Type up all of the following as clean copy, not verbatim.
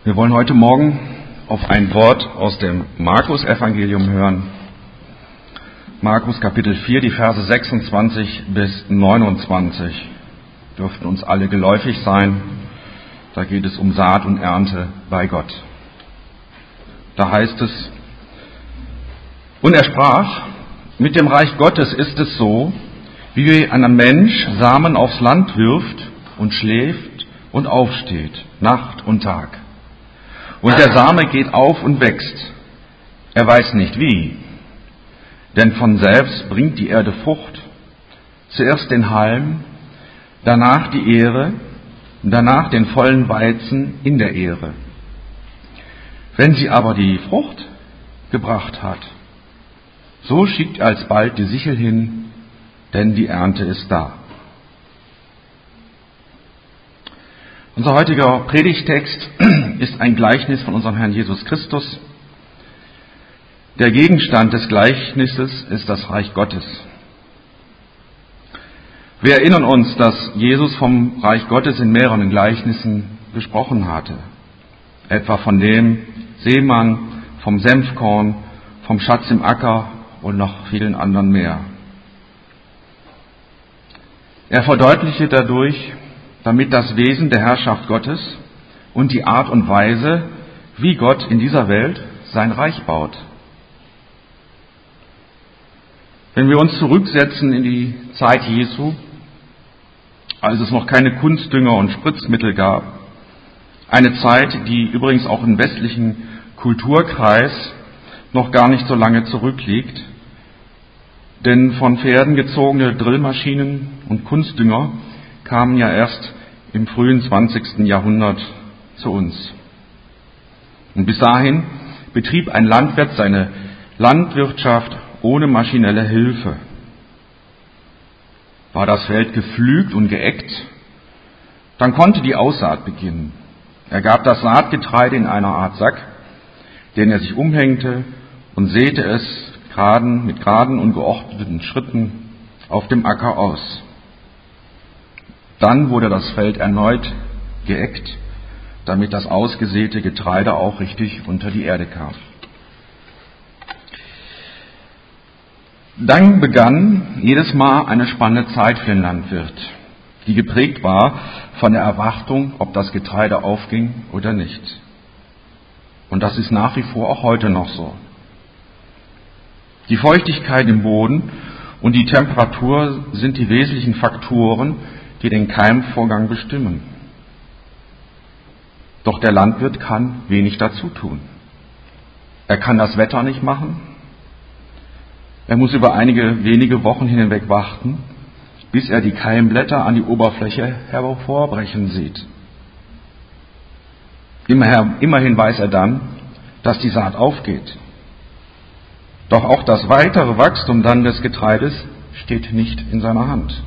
Wir wollen heute Morgen auf ein Wort aus dem Markus-Evangelium hören. Markus Kapitel 4, die Verse 26 bis 29 dürften uns alle geläufig sein. Da geht es um Saat und Ernte bei Gott. Da heißt es: Und er sprach: Mit dem Reich Gottes ist es so, wie ein Mensch Samen aufs Land wirft und schläft und aufsteht, Nacht und Tag. Und der Same geht auf und wächst. Er weiß nicht wie, denn von selbst bringt die Erde Frucht. Zuerst den Halm, danach die Ähre, danach den vollen Weizen in der Ähre. Wenn sie aber die Frucht gebracht hat, so schickt er alsbald die Sichel hin, denn die Ernte ist da. Unser heutiger Predigtext ist ein Gleichnis von unserem Herrn Jesus Christus. Der Gegenstand des Gleichnisses ist das Reich Gottes. Wir erinnern uns, dass Jesus vom Reich Gottes in mehreren Gleichnissen gesprochen hatte. Etwa von dem Seemann, vom Senfkorn, vom Schatz im Acker und noch vielen anderen mehr. Er verdeutlichte dadurch, damit das Wesen der Herrschaft Gottes und die Art und Weise, wie Gott in dieser Welt sein Reich baut. Wenn wir uns zurücksetzen in die Zeit Jesu, als es noch keine Kunstdünger und Spritzmittel gab, eine Zeit, die übrigens auch im westlichen Kulturkreis noch gar nicht so lange zurückliegt, denn von Pferden gezogene Drillmaschinen und Kunstdünger kamen ja erst im frühen 20. Jahrhundert zu uns. Und bis dahin betrieb ein Landwirt seine Landwirtschaft ohne maschinelle Hilfe. War das Feld gepflügt und geeckt, dann konnte die Aussaat beginnen. Er gab das Saatgetreide in einer Art Sack, den er sich umhängte, und säte es mit geraden und geordneten Schritten auf dem Acker aus. Dann wurde das Feld erneut geeckt, damit das ausgesäte Getreide auch richtig unter die Erde kam. Dann begann jedes Mal eine spannende Zeit für den Landwirt, die geprägt war von der Erwartung, ob das Getreide aufging oder nicht. Und das ist nach wie vor auch heute noch so. Die Feuchtigkeit im Boden und die Temperatur sind die wesentlichen Faktoren, die den Keimvorgang bestimmen. Doch der Landwirt kann wenig dazu tun. Er kann das Wetter nicht machen. Er muss über einige wenige Wochen hinweg warten, bis er die Keimblätter an die Oberfläche hervorbrechen sieht. Immerhin weiß er dann, dass die Saat aufgeht. Doch auch das weitere Wachstum dann des Getreides steht nicht in seiner Hand.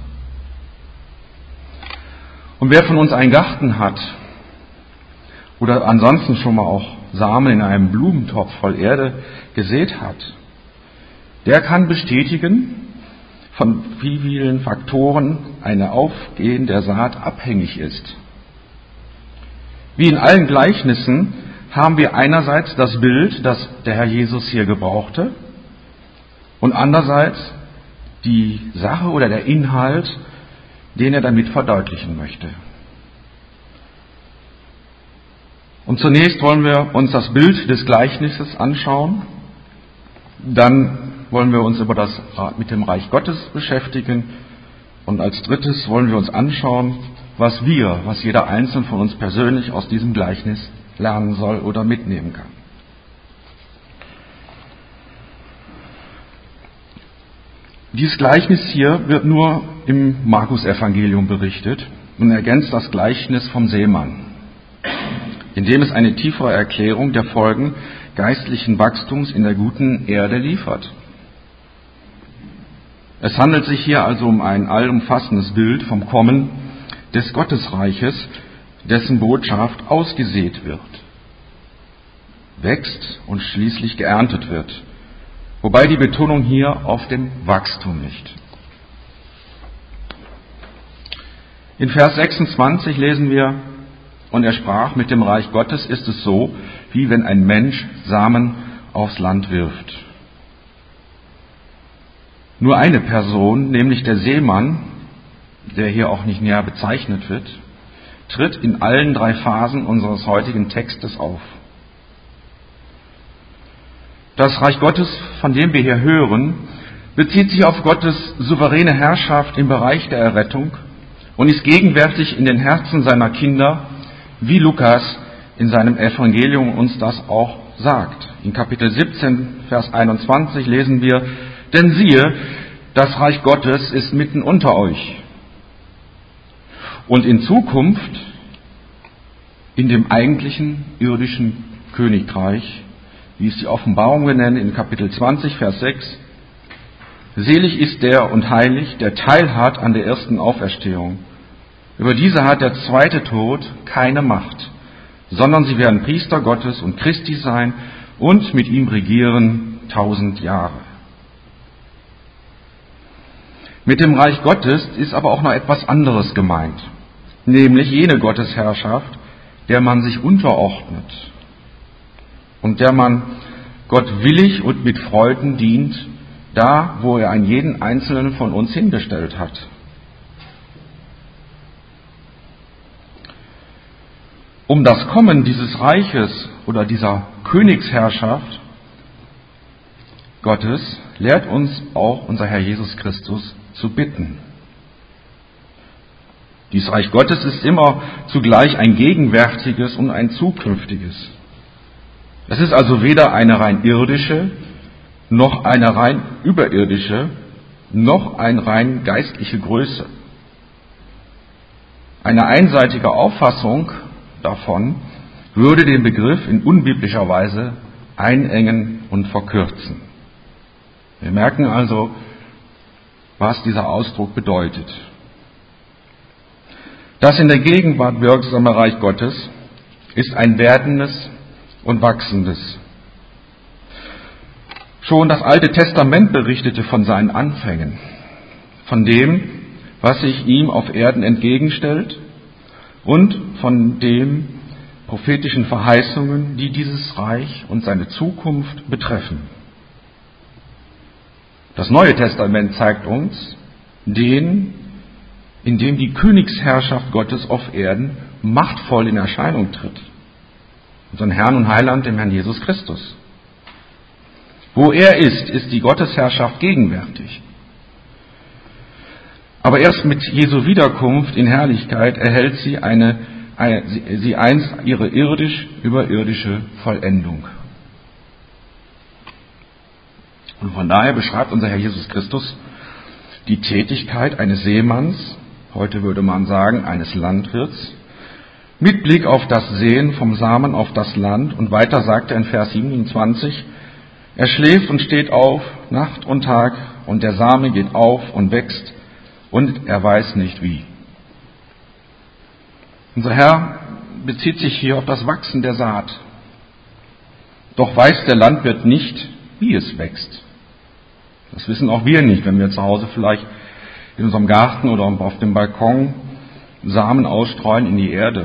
Und wer von uns einen Garten hat oder ansonsten schon mal auch Samen in einem Blumentopf voll Erde gesät hat, der kann bestätigen, von wie vielen Faktoren eine Aufgehen der Saat abhängig ist. Wie in allen Gleichnissen haben wir einerseits das Bild, das der Herr Jesus hier gebrauchte, und andererseits die Sache oder der Inhalt, den er damit verdeutlichen möchte. Und zunächst wollen wir uns das Bild des Gleichnisses anschauen, dann wollen wir uns mit dem Reich Gottes beschäftigen und als drittes wollen wir uns anschauen, was jeder Einzelne von uns persönlich aus diesem Gleichnis lernen soll oder mitnehmen kann. Dieses Gleichnis hier wird nur im Markus-Evangelium berichtet und ergänzt das Gleichnis vom Seemann, in dem es eine tiefere Erklärung der Folgen geistlichen Wachstums in der guten Erde liefert. Es handelt sich hier also um ein allumfassendes Bild vom Kommen des Gottesreiches, dessen Botschaft ausgesät wird, wächst und schließlich geerntet wird. Wobei die Betonung hier auf dem Wachstum liegt. In Vers 26 lesen wir: Und er sprach, mit dem Reich Gottes ist es so, wie wenn ein Mensch Samen aufs Land wirft. Nur eine Person, nämlich der Seemann, der hier auch nicht näher bezeichnet wird, tritt in allen 3 Phasen unseres heutigen Textes auf. Das Reich Gottes, von dem wir hier hören, bezieht sich auf Gottes souveräne Herrschaft im Bereich der Errettung und ist gegenwärtig in den Herzen seiner Kinder, wie Lukas in seinem Evangelium uns das auch sagt. In Kapitel 17, Vers 21 lesen wir, denn siehe, das Reich Gottes ist mitten unter euch. Und in Zukunft, in dem eigentlichen irdischen Königreich, wie es die Offenbarung benennt, in Kapitel 20, Vers 6, selig ist der und heilig, der Teil hat an der ersten Auferstehung. Über diese hat der zweite Tod keine Macht, sondern sie werden Priester Gottes und Christi sein und mit ihm regieren 1000 Jahre. Mit dem Reich Gottes ist aber auch noch etwas anderes gemeint, nämlich jene Gottesherrschaft, der man sich unterordnet und der man Gott willig und mit Freuden dient, da, wo er einen jeden Einzelnen von uns hingestellt hat. Um das Kommen dieses Reiches oder dieser Königsherrschaft Gottes lehrt uns auch unser Herr Jesus Christus zu bitten. Dieses Reich Gottes ist immer zugleich ein gegenwärtiges und ein zukünftiges. Es ist also weder eine rein irdische, noch eine rein überirdische, noch eine rein geistliche Größe. Eine einseitige Auffassung davon würde den Begriff in unbiblischer Weise einengen und verkürzen. Wir merken also, was dieser Ausdruck bedeutet. Das in der Gegenwart wirksame Reich Gottes ist ein werdendes und wachsendes. Schon das Alte Testament berichtete von seinen Anfängen, von dem, was sich ihm auf Erden entgegenstellt und von den prophetischen Verheißungen, die dieses Reich und seine Zukunft betreffen. Das Neue Testament zeigt uns den, in dem die Königsherrschaft Gottes auf Erden machtvoll in Erscheinung tritt. Unseren Herrn und Heiland, dem Herrn Jesus Christus. Wo er ist die Gottesherrschaft gegenwärtig. Aber erst mit Jesu Wiederkunft in Herrlichkeit erhält sie einst ihre irdisch-überirdische Vollendung. Und von daher beschreibt unser Herr Jesus Christus die Tätigkeit eines Seemanns, heute würde man sagen eines Landwirts, mit Blick auf das Säen vom Samen auf das Land. Und weiter sagt er in Vers 27, er schläft und steht auf, Nacht und Tag, und der Same geht auf und wächst, und er weiß nicht wie. Unser Herr bezieht sich hier auf das Wachsen der Saat. Doch weiß der Landwirt nicht, wie es wächst. Das wissen auch wir nicht, wenn wir zu Hause vielleicht in unserem Garten oder auf dem Balkon Samen ausstreuen in die Erde.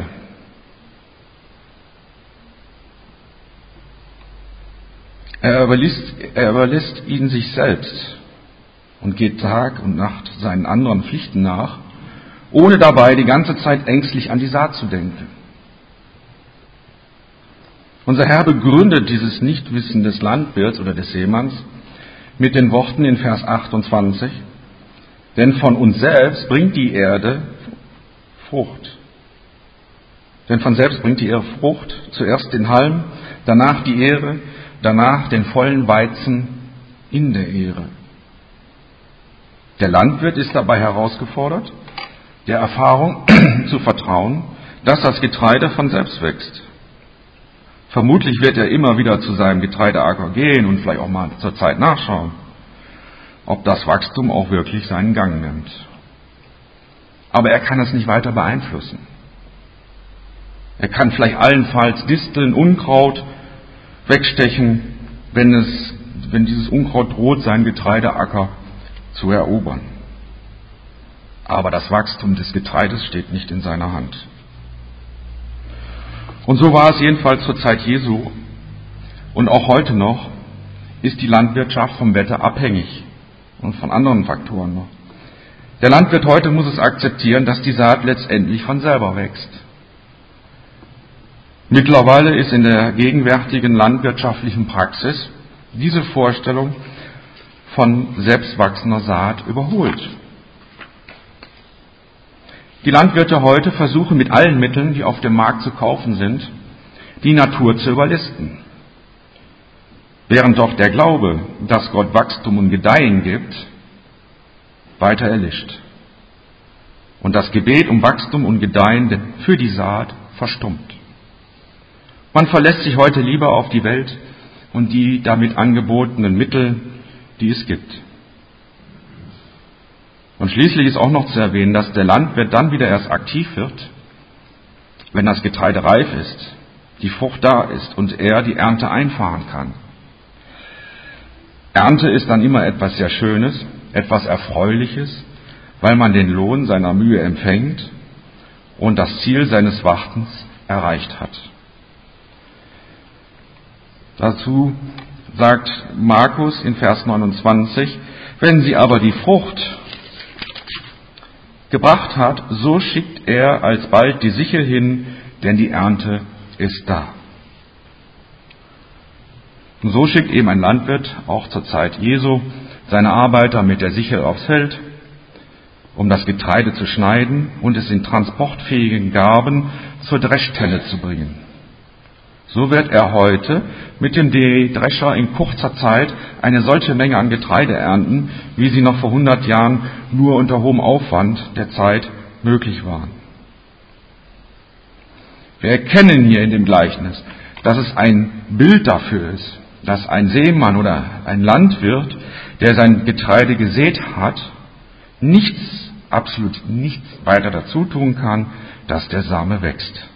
Er überlässt ihn sich selbst und geht Tag und Nacht seinen anderen Pflichten nach, ohne dabei die ganze Zeit ängstlich an die Saat zu denken. Unser Herr begründet dieses Nichtwissen des Landwirts oder des Seemanns mit den Worten in Vers 28, denn von uns selbst bringt die Erde Frucht. Denn von selbst bringt die Erde Frucht, zuerst den Halm, danach die Ähre, danach den vollen Weizen in der Ähre. Der Landwirt ist dabei herausgefordert, der Erfahrung zu vertrauen, dass das Getreide von selbst wächst. Vermutlich wird er immer wieder zu seinem Getreideacker gehen und vielleicht auch mal zur Zeit nachschauen, ob das Wachstum auch wirklich seinen Gang nimmt. Aber er kann es nicht weiter beeinflussen. Er kann vielleicht allenfalls Disteln, Unkraut wegstechen, wenn dieses Unkraut droht, seinen Getreideacker zu erobern. Aber das Wachstum des Getreides steht nicht in seiner Hand. Und so war es jedenfalls zur Zeit Jesu. Und auch heute noch ist die Landwirtschaft vom Wetter abhängig und von anderen Faktoren noch. Der Landwirt heute muss es akzeptieren, dass die Saat letztendlich von selber wächst. Mittlerweile ist in der gegenwärtigen landwirtschaftlichen Praxis diese Vorstellung von selbstwachsender Saat überholt. Die Landwirte heute versuchen mit allen Mitteln, die auf dem Markt zu kaufen sind, die Natur zu überlisten. Während doch der Glaube, dass Gott Wachstum und Gedeihen gibt, weiter erlischt. Und das Gebet um Wachstum und Gedeihen für die Saat verstummt. Man verlässt sich heute lieber auf die Welt und die damit angebotenen Mittel, die es gibt. Und schließlich ist auch noch zu erwähnen, dass der Landwirt dann wieder erst aktiv wird, wenn das Getreide reif ist, die Frucht da ist und er die Ernte einfahren kann. Ernte ist dann immer etwas sehr Schönes, etwas Erfreuliches, weil man den Lohn seiner Mühe empfängt und das Ziel seines Wartens erreicht hat. Dazu sagt Markus in Vers 29, wenn sie aber die Frucht gebracht hat, so schickt er alsbald die Sichel hin, denn die Ernte ist da. Und so schickt eben ein Landwirt auch zur Zeit Jesu seine Arbeiter mit der Sichel aufs Feld, um das Getreide zu schneiden und es in transportfähigen Garben zur Dreschtenne zu bringen. So wird er heute mit dem Drescher in kurzer Zeit eine solche Menge an Getreide ernten, wie sie noch vor 100 Jahren nur unter hohem Aufwand der Zeit möglich waren. Wir erkennen hier in dem Gleichnis, dass es ein Bild dafür ist, dass ein Seemann oder ein Landwirt, der sein Getreide gesät hat, absolut nichts weiter dazu tun kann, dass der Same wächst.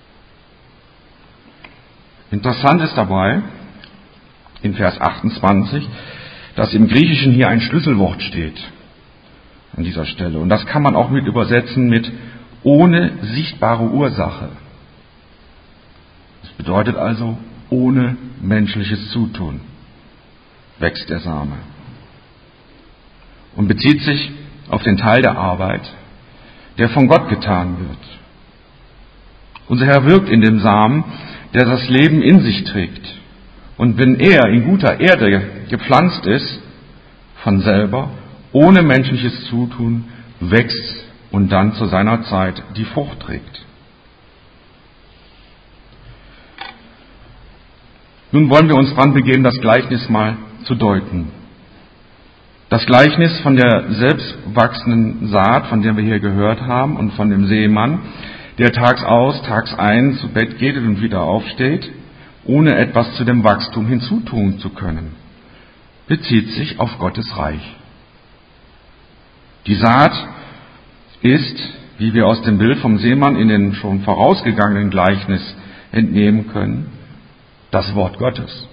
Interessant ist dabei, in Vers 28, dass im Griechischen hier ein Schlüsselwort steht an dieser Stelle. Und das kann man auch mit übersetzen mit ohne sichtbare Ursache. Das bedeutet also ohne menschliches Zutun wächst der Same. Und bezieht sich auf den Teil der Arbeit, der von Gott getan wird. Unser Herr wirkt in dem Samen, der das Leben in sich trägt. Und wenn er in guter Erde gepflanzt ist, von selber, ohne menschliches Zutun, wächst und dann zu seiner Zeit die Frucht trägt. Nun wollen wir uns dran begeben, das Gleichnis mal zu deuten. Das Gleichnis von der selbstwachsenden Saat, von der wir hier gehört haben, und von dem Seemann, der tags aus, tags ein zu Bett geht und wieder aufsteht, ohne etwas zu dem Wachstum hinzutun zu können, bezieht sich auf Gottes Reich. Die Saat ist, wie wir aus dem Bild vom Seemann in den schon vorausgegangenen Gleichnis entnehmen können, das Wort Gottes.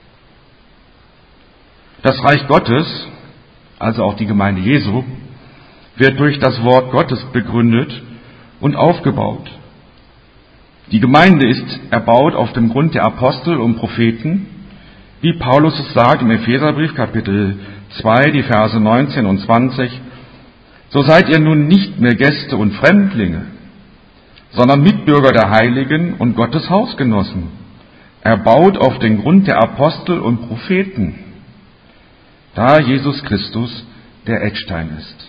Das Reich Gottes, also auch die Gemeinde Jesu, wird durch das Wort Gottes begründet und aufgebaut. Die Gemeinde ist erbaut auf dem Grund der Apostel und Propheten, wie Paulus es sagt im Epheserbrief Kapitel 2, die Verse 19 und 20. So seid ihr nun nicht mehr Gäste und Fremdlinge, sondern Mitbürger der Heiligen und Gottes Hausgenossen, erbaut auf den Grund der Apostel und Propheten, da Jesus Christus der Eckstein ist.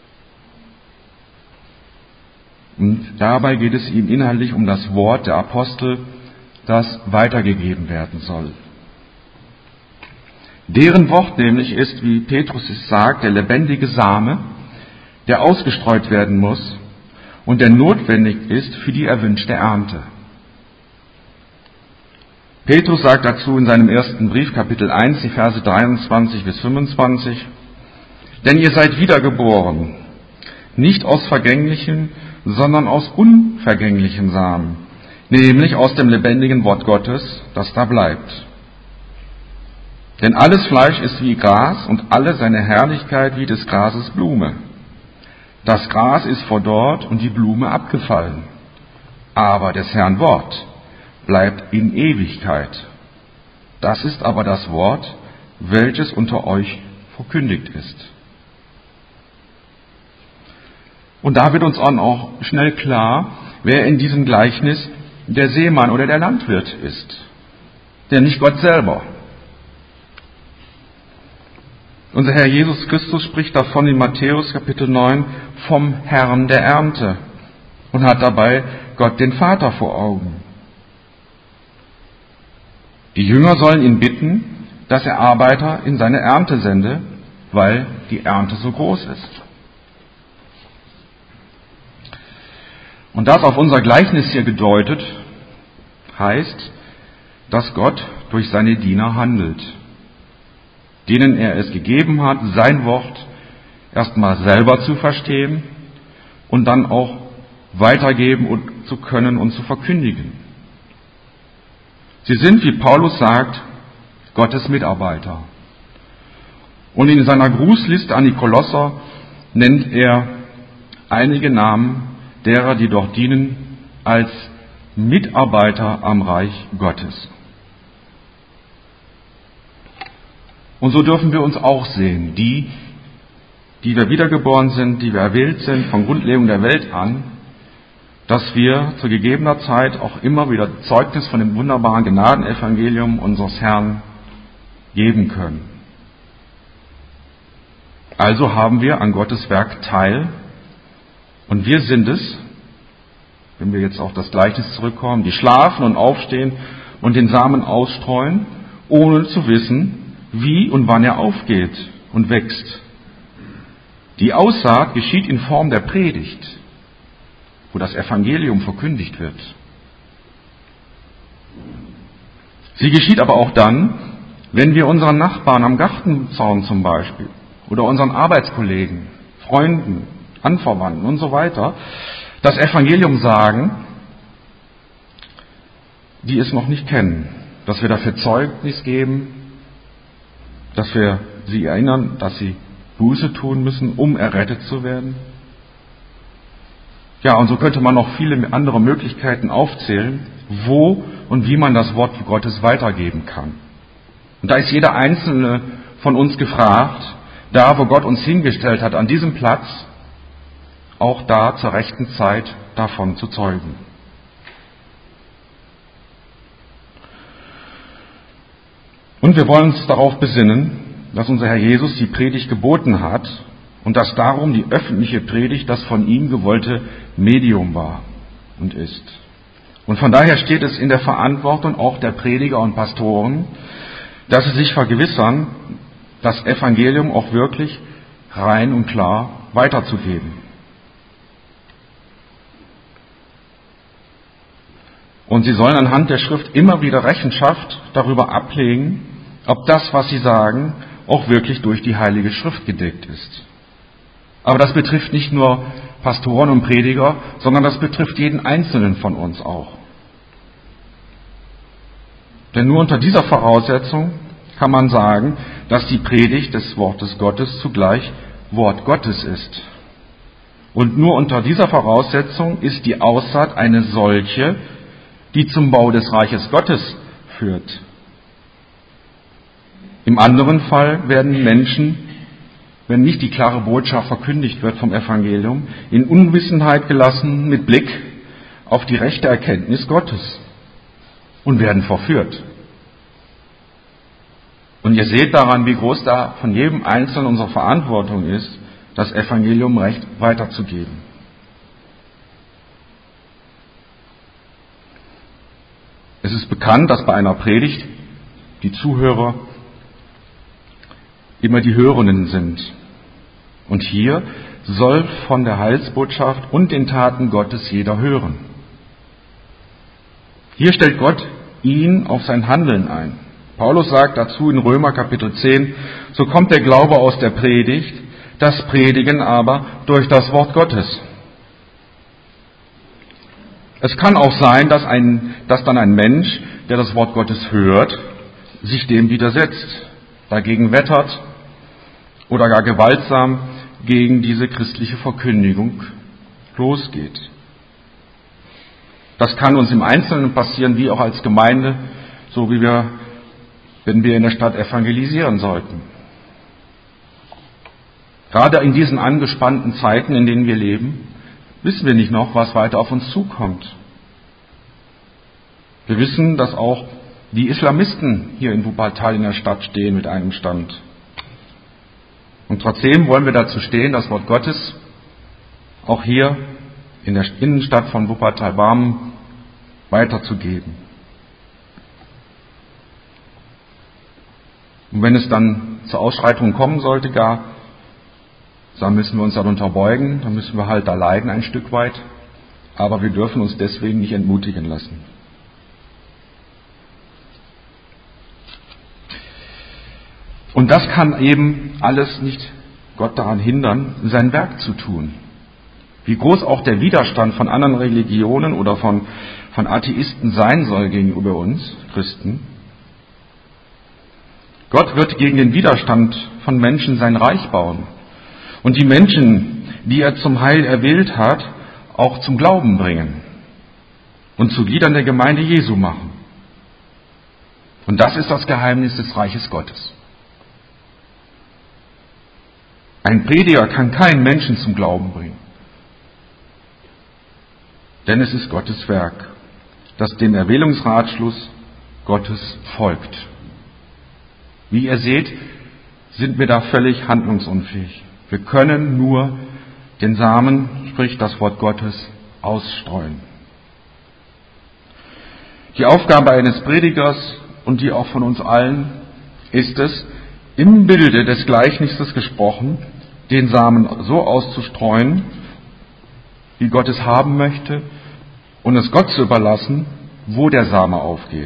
Und dabei geht es ihm inhaltlich um das Wort der Apostel, das weitergegeben werden soll. Deren Wort nämlich ist, wie Petrus es sagt, der lebendige Same, der ausgestreut werden muss und der notwendig ist für die erwünschte Ernte. Petrus sagt dazu in seinem ersten Brief, Kapitel 1, die Verse 23 bis 25, denn ihr seid wiedergeboren, nicht aus vergänglichen, sondern aus unvergänglichen Samen, nämlich aus dem lebendigen Wort Gottes, das da bleibt. Denn alles Fleisch ist wie Gras und alle seine Herrlichkeit wie des Grases Blume. Das Gras ist verdorrt und die Blume abgefallen, aber des Herrn Wort bleibt in Ewigkeit. Das ist aber das Wort, welches unter euch verkündigt ist. Und da wird uns auch schnell klar, wer in diesem Gleichnis der Seemann oder der Landwirt ist. Der nicht Gott selber. Unser Herr Jesus Christus spricht davon in Matthäus Kapitel 9 vom Herrn der Ernte und hat dabei Gott den Vater vor Augen. Die Jünger sollen ihn bitten, dass er Arbeiter in seine Ernte sende, weil die Ernte so groß ist. Und das auf unser Gleichnis hier gedeutet, heißt, dass Gott durch seine Diener handelt, denen er es gegeben hat, sein Wort erstmal selber zu verstehen und dann auch weitergeben zu können und zu verkündigen. Sie sind, wie Paulus sagt, Gottes Mitarbeiter. Und in seiner Grußliste an die Kolosser nennt er einige Namen derer, die dort dienen, als Mitarbeiter am Reich Gottes. Und so dürfen wir uns auch sehen, die wir wiedergeboren sind, die wir erwählt sind von Grundlegung der Welt an, dass wir zu gegebener Zeit auch immer wieder Zeugnis von dem wunderbaren Gnadenevangelium unseres Herrn geben können. Also haben wir an Gottes Werk teil und wir sind es, wenn wir jetzt auf das Gleichnis zurückkommen, die schlafen und aufstehen und den Samen ausstreuen, ohne zu wissen, wie und wann er aufgeht und wächst. Die Aussaat geschieht in Form der Predigt, wo das Evangelium verkündigt wird. Sie geschieht aber auch dann, wenn wir unseren Nachbarn am Gartenzaun zum Beispiel oder unseren Arbeitskollegen, Freunden, Anverwandten und so weiter das Evangelium sagen, die es noch nicht kennen, dass wir dafür Zeugnis geben, dass wir sie erinnern, dass sie Buße tun müssen, um errettet zu werden. Ja, und so könnte man noch viele andere Möglichkeiten aufzählen, wo und wie man das Wort Gottes weitergeben kann. Und da ist jeder Einzelne von uns gefragt, da wo Gott uns hingestellt hat, an diesem Platz, auch da zur rechten Zeit davon zu zeugen. Und wir wollen uns darauf besinnen, dass unser Herr Jesus die Predigt geboten hat und dass darum die öffentliche Predigt das von ihm gewollte Medium war und ist. Und von daher steht es in der Verantwortung auch der Prediger und Pastoren, dass sie sich vergewissern, das Evangelium auch wirklich rein und klar weiterzugeben. Und sie sollen anhand der Schrift immer wieder Rechenschaft darüber ablegen, ob das, was sie sagen, auch wirklich durch die Heilige Schrift gedeckt ist. Aber das betrifft nicht nur Pastoren und Prediger, sondern das betrifft jeden Einzelnen von uns auch. Denn nur unter dieser Voraussetzung kann man sagen, dass die Predigt des Wortes Gottes zugleich Wort Gottes ist. Und nur unter dieser Voraussetzung ist die Aussaat eine solche, die zum Bau des Reiches Gottes führt. Im anderen Fall werden Menschen, wenn nicht die klare Botschaft verkündigt wird vom Evangelium, in Unwissenheit gelassen mit Blick auf die rechte Erkenntnis Gottes und werden verführt. Und ihr seht daran, wie groß da von jedem Einzelnen unsere Verantwortung ist, das Evangelium recht weiterzugeben. Es ist bekannt, dass bei einer Predigt die Zuhörer immer die Hörenden sind. Und hier soll von der Heilsbotschaft und den Taten Gottes jeder hören. Hier stellt Gott ihn auf sein Handeln ein. Paulus sagt dazu in Römer Kapitel 10, so kommt der Glaube aus der Predigt, das Predigen aber durch das Wort Gottes. Es kann auch sein, dass dann ein Mensch, der das Wort Gottes hört, sich dem widersetzt, dagegen wettert oder gar gewaltsam gegen diese christliche Verkündigung losgeht. Das kann uns im Einzelnen passieren, wie auch als Gemeinde, so wie wenn wir in der Stadt evangelisieren sollten. Gerade in diesen angespannten Zeiten, in denen wir leben, wissen wir nicht noch, was weiter auf uns zukommt. Wir wissen, dass auch die Islamisten hier in Wuppertal in der Stadt stehen mit einem Stand. Und trotzdem wollen wir dazu stehen, das Wort Gottes auch hier in der Innenstadt von Wuppertal-Barmen weiterzugeben. Und wenn es dann zur Ausschreitung kommen sollte gar, dann müssen wir uns darunter beugen, dann müssen wir halt da leiden ein Stück weit, aber wir dürfen uns deswegen nicht entmutigen lassen. Und das kann eben alles nicht Gott daran hindern, sein Werk zu tun. Wie groß auch der Widerstand von anderen Religionen oder von Atheisten sein soll gegenüber uns Christen. Gott wird gegen den Widerstand von Menschen sein Reich bauen und die Menschen, die er zum Heil erwählt hat, auch zum Glauben bringen und zu Gliedern der Gemeinde Jesu machen. Und das ist das Geheimnis des Reiches Gottes. Ein Prediger kann keinen Menschen zum Glauben bringen. Denn es ist Gottes Werk, das dem Erwählungsratschluss Gottes folgt. Wie ihr seht, sind wir da völlig handlungsunfähig. Wir können nur den Samen, sprich das Wort Gottes, ausstreuen. Die Aufgabe eines Predigers und die auch von uns allen ist es, im Bilde des Gleichnisses gesprochen, den Samen so auszustreuen, wie Gott es haben möchte, und es Gott zu überlassen, wo der Same aufgeht.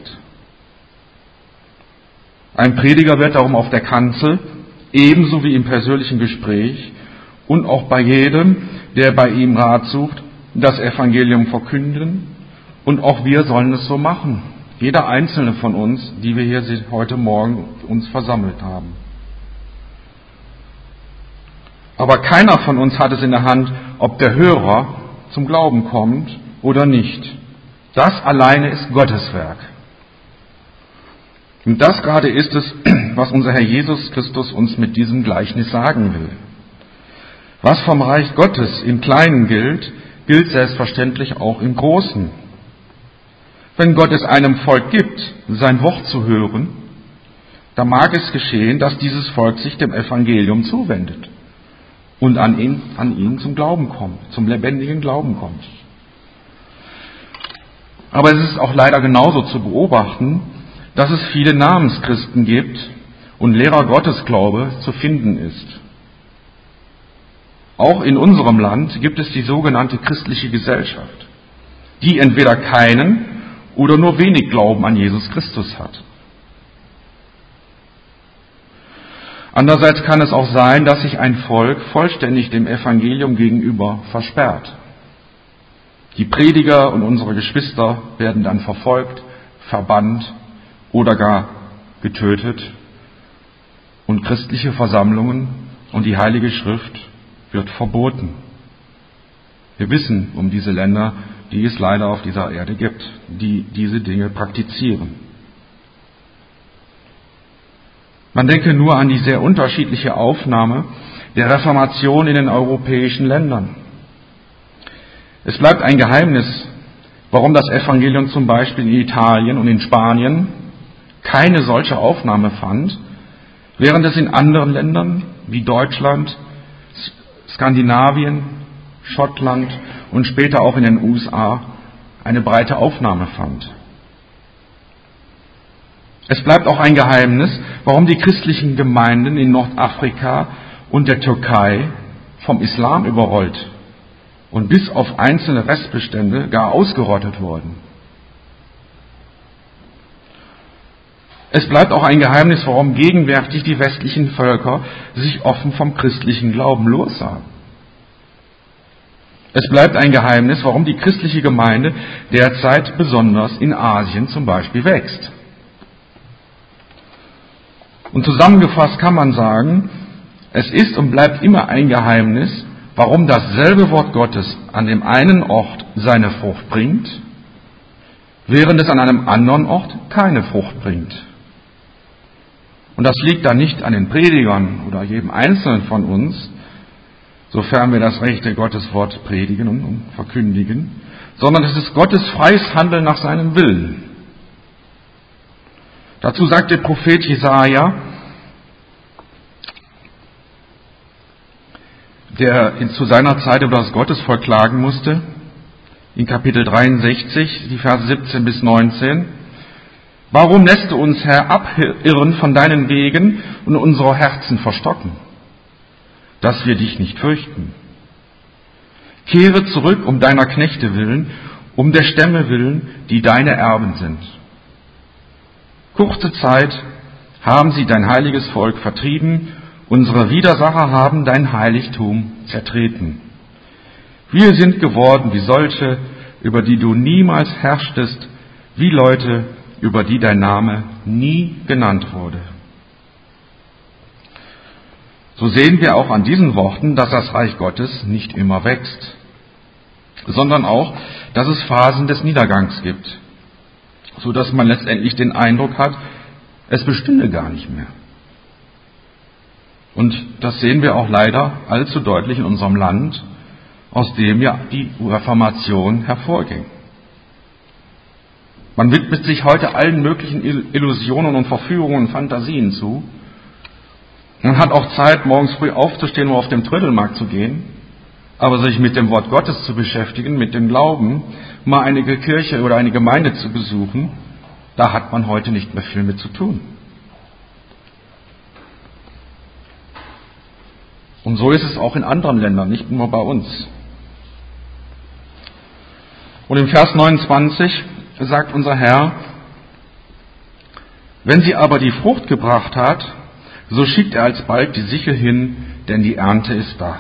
Ein Prediger wird darum auf der Kanzel, ebenso wie im persönlichen Gespräch und auch bei jedem, der bei ihm Rat sucht, das Evangelium verkünden, und auch wir sollen es so machen. Jeder einzelne von uns, die wir hier heute Morgen uns versammelt haben. Aber keiner von uns hat es in der Hand, ob der Hörer zum Glauben kommt oder nicht. Das alleine ist Gottes Werk. Und das gerade ist es, was unser Herr Jesus Christus uns mit diesem Gleichnis sagen will. Was vom Reich Gottes im Kleinen gilt, gilt selbstverständlich auch im Großen. Wenn Gott es einem Volk gibt, sein Wort zu hören, dann mag es geschehen, dass dieses Volk sich dem Evangelium zuwendet und an ihn zum Glauben kommt, zum lebendigen Glauben kommt. Aber es ist auch leider genauso zu beobachten, dass es viele Namenschristen gibt und Lehrer Gottesglaube zu finden ist. Auch in unserem Land gibt es die sogenannte christliche Gesellschaft, die entweder keinen oder nur wenig Glauben an Jesus Christus hat. Andererseits kann es auch sein, dass sich ein Volk vollständig dem Evangelium gegenüber versperrt. Die Prediger und unsere Geschwister werden dann verfolgt, verbannt oder gar getötet. Und christliche Versammlungen und die Heilige Schrift wird verboten. Wir wissen um diese Länder, die es leider auf dieser Erde gibt, die diese Dinge praktizieren. Man denke nur an die sehr unterschiedliche Aufnahme der Reformation in den europäischen Ländern. Es bleibt ein Geheimnis, warum das Evangelium zum Beispiel in Italien und in Spanien keine solche Aufnahme fand, während es in anderen Ländern wie Deutschland, Skandinavien, Schottland und später auch in den USA eine breite Aufnahme fand. Es bleibt auch ein Geheimnis, warum die christlichen Gemeinden in Nordafrika und der Türkei vom Islam überrollt und bis auf einzelne Restbestände gar ausgerottet wurden. Es bleibt auch ein Geheimnis, warum gegenwärtig die westlichen Völker sich offen vom christlichen Glauben lossagen. Es bleibt ein Geheimnis, warum die christliche Gemeinde derzeit besonders in Asien zum Beispiel wächst. Und zusammengefasst kann man sagen, es ist und bleibt immer ein Geheimnis, warum dasselbe Wort Gottes an dem einen Ort seine Frucht bringt während es an einem anderen Ort keine Frucht bringt. Und das liegt dann nicht an den Predigern oder jedem Einzelnen von uns, sofern wir das rechte Gotteswort predigen und verkündigen, sondern es ist Gottes freies Handeln nach seinem Willen. Dazu sagt der Prophet Jesaja, der zu seiner Zeit über das Gottesvolk klagen musste, in Kapitel 63, die Verse 17 bis 19, warum lässt du uns, Herr, abirren von deinen Wegen und unsere Herzen verstocken, dass wir dich nicht fürchten? Kehre zurück um deiner Knechte willen, um der Stämme willen, die deine Erben sind. Kurze Zeit haben sie dein heiliges Volk vertrieben, unsere Widersacher haben dein Heiligtum zertreten. Wir sind geworden wie solche, über die du niemals herrschtest, wie Leute, über die dein Name nie genannt wurde. So sehen wir auch an diesen Worten, dass das Reich Gottes nicht immer wächst, sondern auch, dass es Phasen des Niedergangs gibt, so dass man letztendlich den Eindruck hat, es bestünde gar nicht mehr. Und das sehen wir auch leider allzu deutlich in unserem Land, aus dem ja die Reformation hervorging. Man widmet sich heute allen möglichen Illusionen und Verführungen und Fantasien zu. Man hat auch Zeit, morgens früh aufzustehen, um auf den Trödelmarkt zu gehen, aber sich mit dem Wort Gottes zu beschäftigen, mit dem Glauben, mal eine Kirche oder eine Gemeinde zu besuchen, da hat man heute nicht mehr viel mit zu tun. Und so ist es auch in anderen Ländern, nicht nur bei uns. Und im Vers 29 sagt unser Herr, wenn sie aber die Frucht gebracht hat, so schickt er alsbald die Sichel hin, denn die Ernte ist da.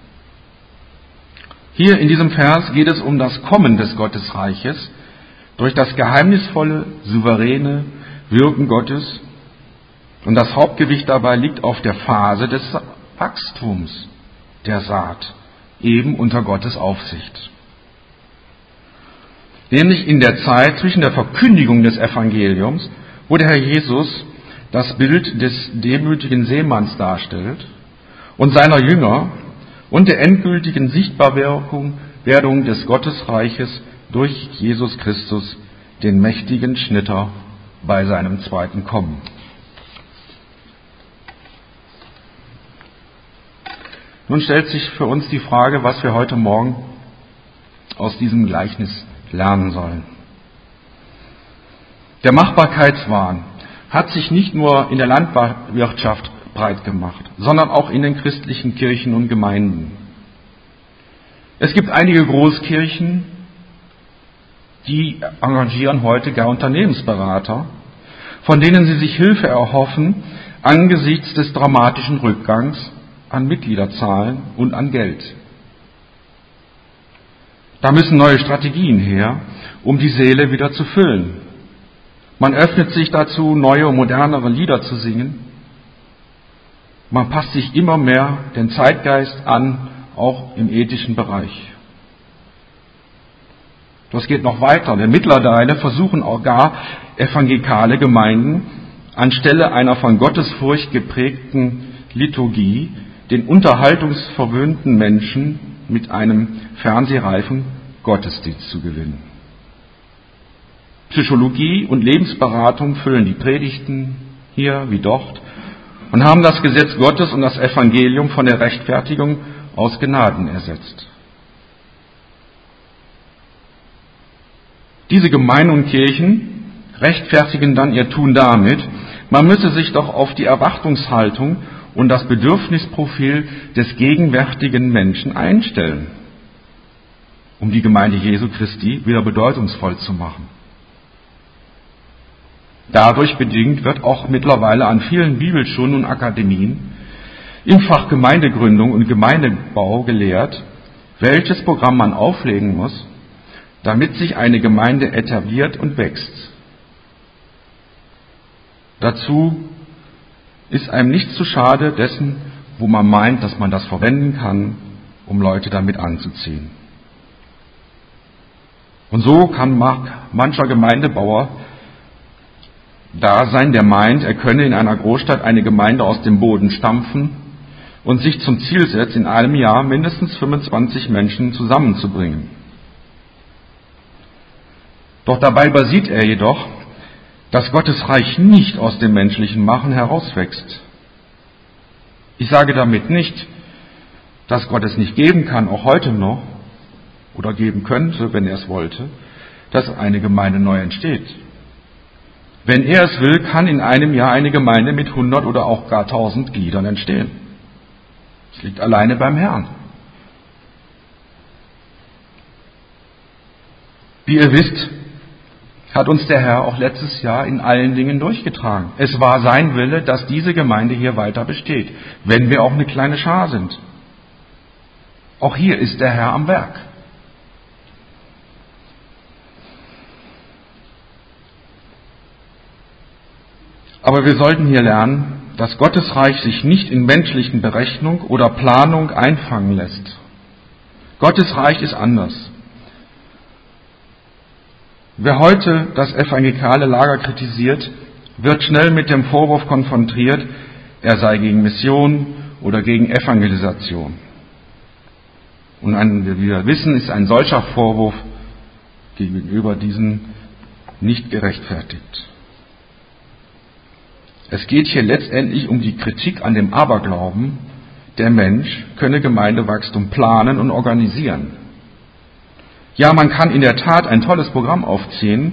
Hier in diesem Vers geht es um das Kommen des Gottesreiches durch das geheimnisvolle, souveräne Wirken Gottes. Und das Hauptgewicht dabei liegt auf der Phase des Wachstums der Saat, eben unter Gottes Aufsicht. Nämlich in der Zeit zwischen der Verkündigung des Evangeliums, wo der Herr Jesus das Bild des demütigen Seemanns darstellt, und seiner Jünger und der endgültigen Sichtbarwerdung des Gottesreiches durch Jesus Christus, den mächtigen Schnitter bei seinem zweiten Kommen. Nun stellt sich für uns die Frage, was wir heute Morgen aus diesem Gleichnis lernen sollen. Der Machbarkeitswahn hat sich nicht nur in der Landwirtschaft breit gemacht, sondern auch in den christlichen Kirchen und Gemeinden. Es gibt einige Großkirchen, die engagieren heute gar Unternehmensberater, von denen sie sich Hilfe erhoffen angesichts des dramatischen Rückgangs an Mitgliederzahlen und an Geld. Da müssen neue Strategien her, um die Seele wieder zu füllen. Man öffnet sich dazu, neue und modernere Lieder zu singen. Man passt sich immer mehr den Zeitgeist an, auch im ethischen Bereich. Das geht noch weiter, denn mittlerweile versuchen auch gar evangelikale Gemeinden anstelle einer von Gottesfurcht geprägten Liturgie den unterhaltungsverwöhnten Menschen mit einem fernsehreifen Gottesdienst zu gewinnen. Psychologie und Lebensberatung füllen die Predigten hier wie dort und haben das Gesetz Gottes und das Evangelium von der Rechtfertigung aus Gnaden ersetzt. Diese Gemeinden und Kirchen rechtfertigen dann ihr Tun damit, man müsse sich doch auf die Erwartungshaltung und das Bedürfnisprofil des gegenwärtigen Menschen einstellen, um die Gemeinde Jesu Christi wieder bedeutungsvoll zu machen. Dadurch bedingt wird auch mittlerweile an vielen Bibelschulen und Akademien im Fach Gemeindegründung und Gemeindebau gelehrt, welches Programm man auflegen muss, damit sich eine Gemeinde etabliert und wächst. Dazu ist einem nicht zu schade dessen, wo man meint, dass man das verwenden kann, um Leute damit anzuziehen. Und so kann mancher Gemeindebauer da sein, der meint, er könne in einer Großstadt eine Gemeinde aus dem Boden stampfen und sich zum Ziel setzt, in einem Jahr mindestens 25 Menschen zusammenzubringen. Doch dabei übersieht er jedoch, dass Gottes Reich nicht aus dem menschlichen Machen herauswächst. Ich sage damit nicht, dass Gott es nicht geben kann, auch heute noch, oder geben könnte, wenn er es wollte, dass eine Gemeinde neu entsteht. Wenn er es will, kann in einem Jahr eine Gemeinde mit 100 oder auch gar 1000 Gliedern entstehen. Es liegt alleine beim Herrn. Wie ihr wisst, hat uns der Herr auch letztes Jahr in allen Dingen durchgetragen. Es war sein Wille, dass diese Gemeinde hier weiter besteht, wenn wir auch eine kleine Schar sind. Auch hier ist der Herr am Werk. Aber wir sollten hier lernen, dass Gottes Reich sich nicht in menschlichen Berechnung oder Planung einfangen lässt. Gottes Reich ist anders. Wer heute das evangelikale Lager kritisiert, wird schnell mit dem Vorwurf konfrontiert, er sei gegen Mission oder gegen Evangelisation. Und wie wir wissen, ist ein solcher Vorwurf gegenüber diesen nicht gerechtfertigt. Es geht hier letztendlich um die Kritik an dem Aberglauben, der Mensch könne Gemeindewachstum planen und organisieren. Ja, man kann in der Tat ein tolles Programm aufziehen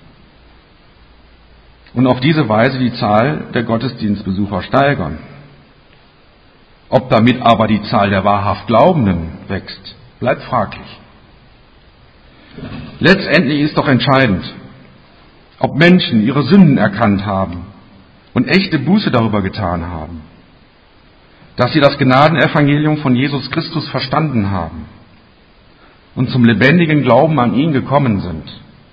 und auf diese Weise die Zahl der Gottesdienstbesucher steigern. Ob damit aber die Zahl der wahrhaft Glaubenden wächst, bleibt fraglich. Letztendlich ist doch entscheidend, ob Menschen ihre Sünden erkannt haben und echte Buße darüber getan haben, dass sie das Gnadenevangelium von Jesus Christus verstanden haben und zum lebendigen Glauben an ihn gekommen sind.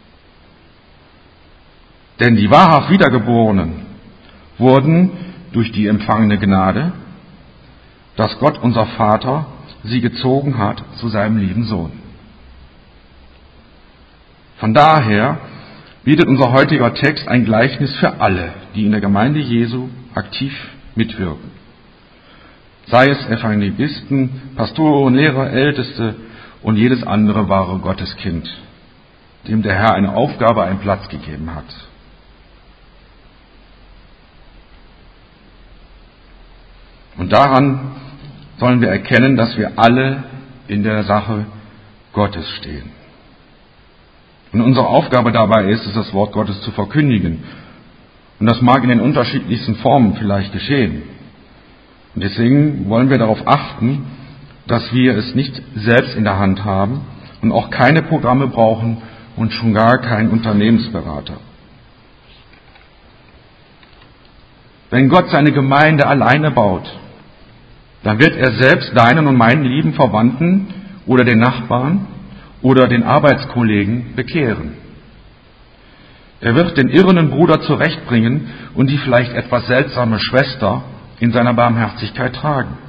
Denn die wahrhaft Wiedergeborenen wurden durch die empfangene Gnade, dass Gott unser Vater sie gezogen hat zu seinem lieben Sohn. Von daher bietet unser heutiger Text ein Gleichnis für alle, die in der Gemeinde Jesu aktiv mitwirken. Sei es Evangelisten, Pastoren, Lehrer, Älteste und jedes andere wahre Gotteskind, dem der Herr eine Aufgabe, einen Platz gegeben hat. Und daran sollen wir erkennen, dass wir alle in der Sache Gottes stehen. Und unsere Aufgabe dabei ist es, das Wort Gottes zu verkündigen. Und das mag in den unterschiedlichsten Formen vielleicht geschehen. Und deswegen wollen wir darauf achten, dass wir es nicht selbst in der Hand haben und auch keine Programme brauchen und schon gar keinen Unternehmensberater. Wenn Gott seine Gemeinde alleine baut, dann wird er selbst deinen und meinen lieben Verwandten oder den Nachbarn oder den Arbeitskollegen bekehren. Er wird den irrenden Bruder zurechtbringen und die vielleicht etwas seltsame Schwester in seiner Barmherzigkeit tragen.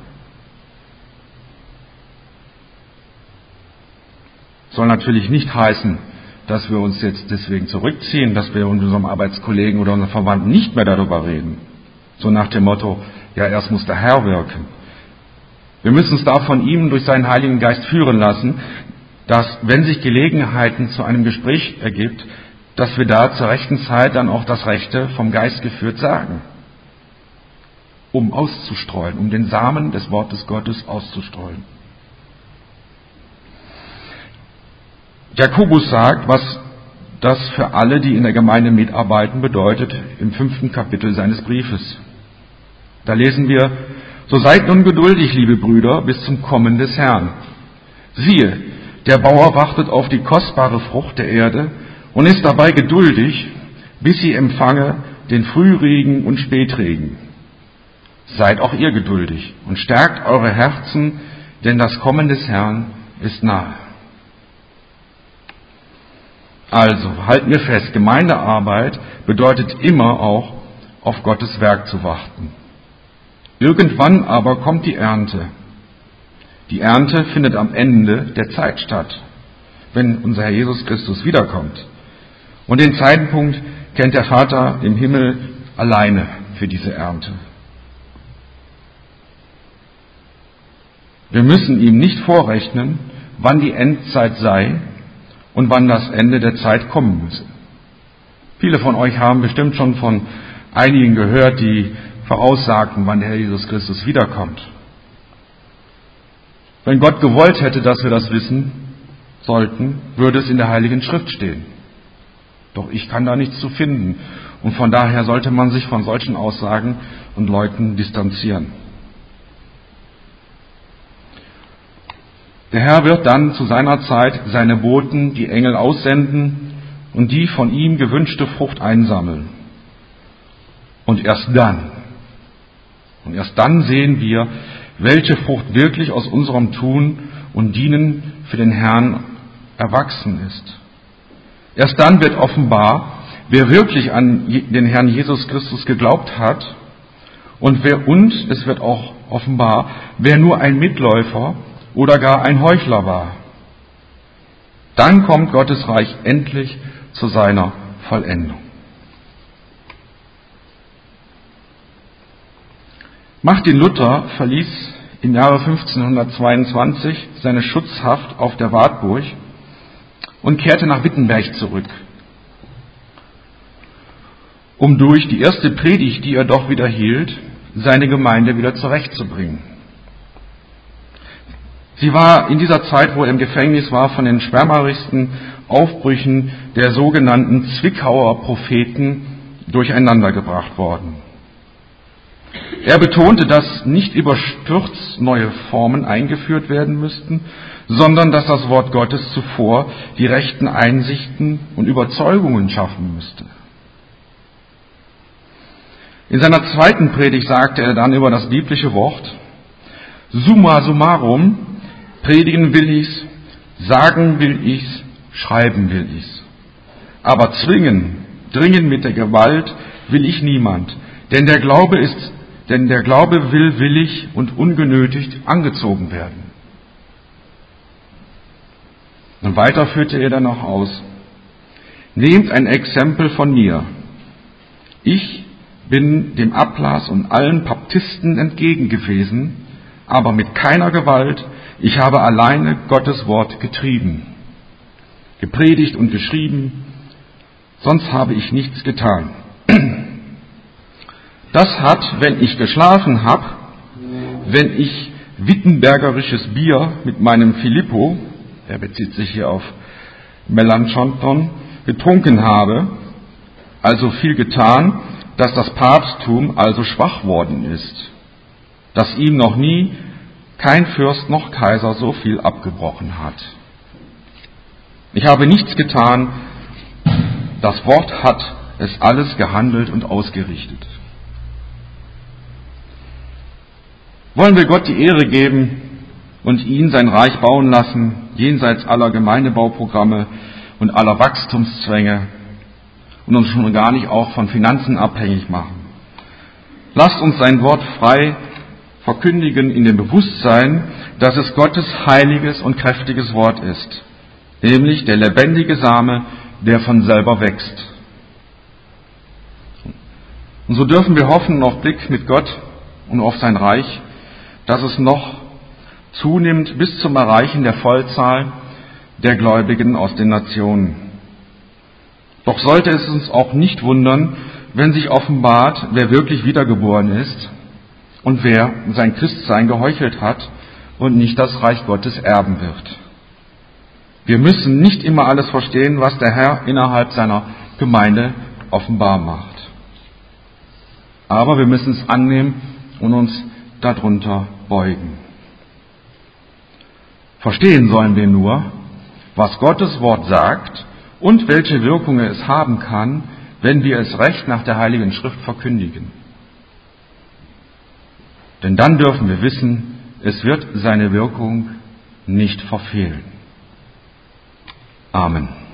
Soll natürlich nicht heißen, dass wir uns jetzt deswegen zurückziehen, dass wir mit unserem Arbeitskollegen oder unseren Verwandten nicht mehr darüber reden. So nach dem Motto, ja, erst muss der Herr wirken. Wir müssen uns da von ihm durch seinen Heiligen Geist führen lassen, dass, wenn sich Gelegenheiten zu einem Gespräch ergibt, dass wir da zur rechten Zeit dann auch das Rechte vom Geist geführt sagen, um auszustreuen, um den Samen des Wortes Gottes auszustreuen. Jakobus sagt, was das für alle, die in der Gemeinde mitarbeiten, bedeutet im 5. Kapitel seines Briefes. Da lesen wir: So seid nun geduldig, liebe Brüder, bis zum Kommen des Herrn. Siehe, der Bauer wartet auf die kostbare Frucht der Erde und ist dabei geduldig, bis sie empfange den Frühregen und Spätregen. Seid auch ihr geduldig und stärkt eure Herzen, denn das Kommen des Herrn ist nahe. Also, halten wir fest, Gemeindearbeit bedeutet immer auch, auf Gottes Werk zu warten. Irgendwann aber kommt die Ernte. Die Ernte findet am Ende der Zeit statt. wenn unser Herr Jesus Christus wiederkommt. Und den Zeitpunkt kennt der Vater im Himmel alleine für diese Ernte. Wir müssen ihm nicht vorrechnen, wann die Endzeit sei und wann das Ende der Zeit kommen müsse. Viele von euch haben bestimmt schon von einigen gehört, die voraussagten, wann der Herr Jesus Christus wiederkommt. Wenn Gott gewollt hätte, dass wir das wissen sollten, würde es in der Heiligen Schrift stehen. Doch ich kann da nichts zu finden. Und von daher sollte man sich von solchen Aussagen und Leuten distanzieren. Der Herr wird dann zu seiner Zeit seine Boten, die Engel, aussenden und die von ihm gewünschte Frucht einsammeln. Und erst dann sehen wir, welche Frucht wirklich aus unserem Tun und Dienen für den Herrn erwachsen ist. Erst dann wird offenbar, wer wirklich an den Herrn Jesus Christus geglaubt hat und es wird auch offenbar, wer nur ein Mitläufer oder gar ein Heuchler war. Dann kommt Gottes Reich endlich zu seiner Vollendung. Martin Luther verließ im Jahre 1522 seine Schutzhaft auf der Wartburg und kehrte nach Wittenberg zurück, um durch die erste Predigt, die er doch wieder hielt, seine Gemeinde wieder zurechtzubringen. Sie war in dieser Zeit, wo er im Gefängnis war, von den schwärmerischsten Aufbrüchen der sogenannten Zwickauer Propheten durcheinandergebracht worden. Er betonte, dass nicht überstürzt neue Formen eingeführt werden müssten, sondern dass das Wort Gottes zuvor die rechten Einsichten und Überzeugungen schaffen müsste. In seiner zweiten Predigt sagte er dann über das biblische Wort: Summa summarum, predigen will ich's, sagen will ich's, schreiben will ich's. Aber dringen mit der Gewalt will ich niemand, denn der Glaube will willig und ungenötigt angezogen werden. Und weiter führte er dann noch aus: Nehmt ein Exempel von mir. Ich bin dem Ablass und allen Baptisten entgegen gewesen, aber mit keiner Gewalt. Ich habe alleine Gottes Wort getrieben, gepredigt und geschrieben, sonst habe ich nichts getan. Das hat, wenn ich geschlafen habe, wenn ich wittenbergerisches Bier mit meinem Filippo, er bezieht sich hier auf Melanchthon, getrunken habe, also viel getan, dass das Papsttum also schwach worden ist, dass ihm noch nie kein Fürst noch Kaiser so viel abgebrochen hat. Ich habe nichts getan, das Wort hat es alles gehandelt und ausgerichtet. Wollen wir Gott die Ehre geben und ihn sein Reich bauen lassen, jenseits aller Gemeindebauprogramme und aller Wachstumszwänge und uns schon gar nicht auch von Finanzen abhängig machen? Lasst uns sein Wort frei verkündigen in dem Bewusstsein, dass es Gottes heiliges und kräftiges Wort ist, nämlich der lebendige Same, der von selber wächst. Und so dürfen wir hoffen auf Blick mit Gott und auf sein Reich, dass es noch zunimmt bis zum Erreichen der Vollzahl der Gläubigen aus den Nationen. Doch sollte es uns auch nicht wundern, wenn sich offenbart, wer wirklich wiedergeboren ist und wer sein Christsein geheuchelt hat und nicht das Reich Gottes erben wird. Wir müssen nicht immer alles verstehen, was der Herr innerhalb seiner Gemeinde offenbar macht. Aber wir müssen es annehmen und uns darunter beugen. Verstehen sollen wir nur, was Gottes Wort sagt und welche Wirkung es haben kann, wenn wir es recht nach der Heiligen Schrift verkündigen. Denn dann dürfen wir wissen, es wird seine Wirkung nicht verfehlen. Amen.